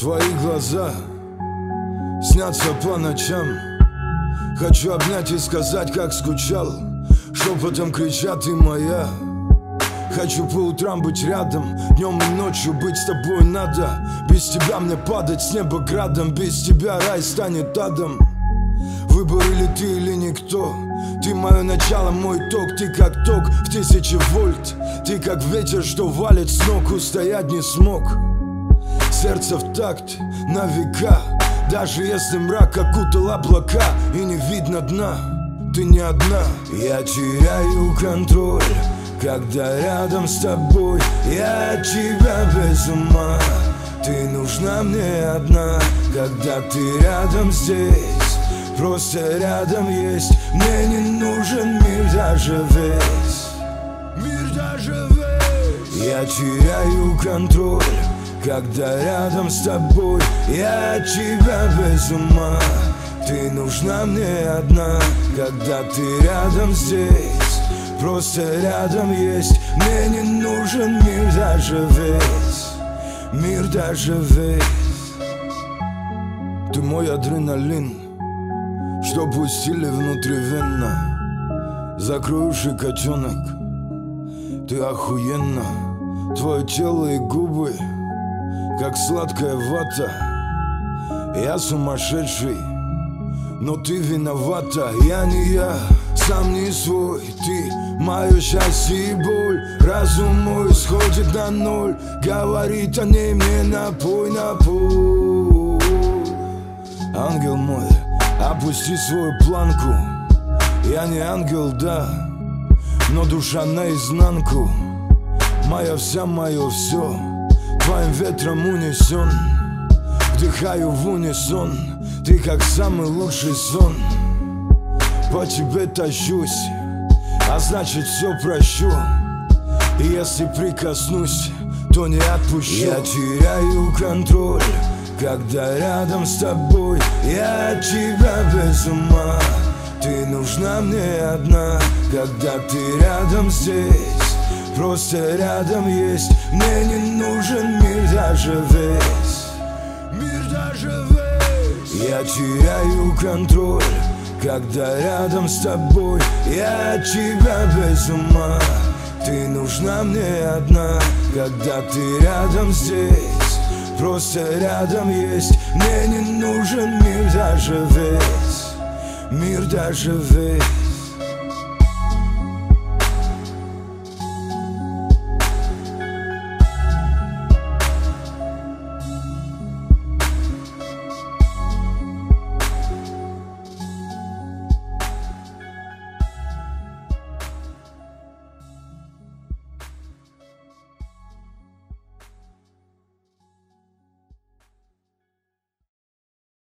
Твои глаза снятся по ночам. Хочу обнять и сказать, как скучал. Шепотом кричат: ты моя. Хочу по утрам быть рядом, днем и ночью быть с тобой надо. Без тебя мне падать с неба градом, без тебя рай станет адом. Выбор или ты, или никто. Ты мое начало, мой ток, ты как ток в 1000 вольт. Ты как ветер, что валит с ног, устоять не смог. Сердце в такт на века, даже если мрак окутал облака и не видно дна, ты не одна. Я теряю контроль, когда рядом с тобой. Я от тебя без ума. Ты нужна мне одна, когда ты рядом здесь. Просто рядом есть. Мне не нужен мир даже весь. Мир даже весь. Я теряю контроль, когда рядом с тобой. Я от тебя без ума. Ты нужна мне одна, когда ты рядом здесь. Просто рядом есть. Мне не нужен мир даже весь. Мир даже весь. Ты мой адреналин, что пустили внутривенно. Закрой уши, котенок, ты охуенно. Твое тело и губы, как сладкая вата. Я сумасшедший, но ты виновата. Я не я, сам не свой. Ты мое счастье и боль. Разум мой сходит на ноль. Говорит о ней мне: напой, напой. Ангел мой, опусти свою планку. Я не ангел, да, но душа наизнанку. Моя вся, мое все, твоим ветром унесен. Вдыхаю в унисон. Ты как самый лучший сон. По тебе тащусь, а значит все прощу. И если прикоснусь, то не отпущу. Я теряю контроль, когда рядом с тобой. Я от тебя без ума. Ты нужна мне одна, когда ты рядом здесь. Просто рядом есть. Мне не нужен мир даже весь. Мир даже весь. Я теряю контроль, когда рядом с тобой. Я от тебя без ума. Ты нужна мне одна, когда ты рядом здесь. Просто рядом есть. Мне не нужен мир даже весь. Мир даже весь.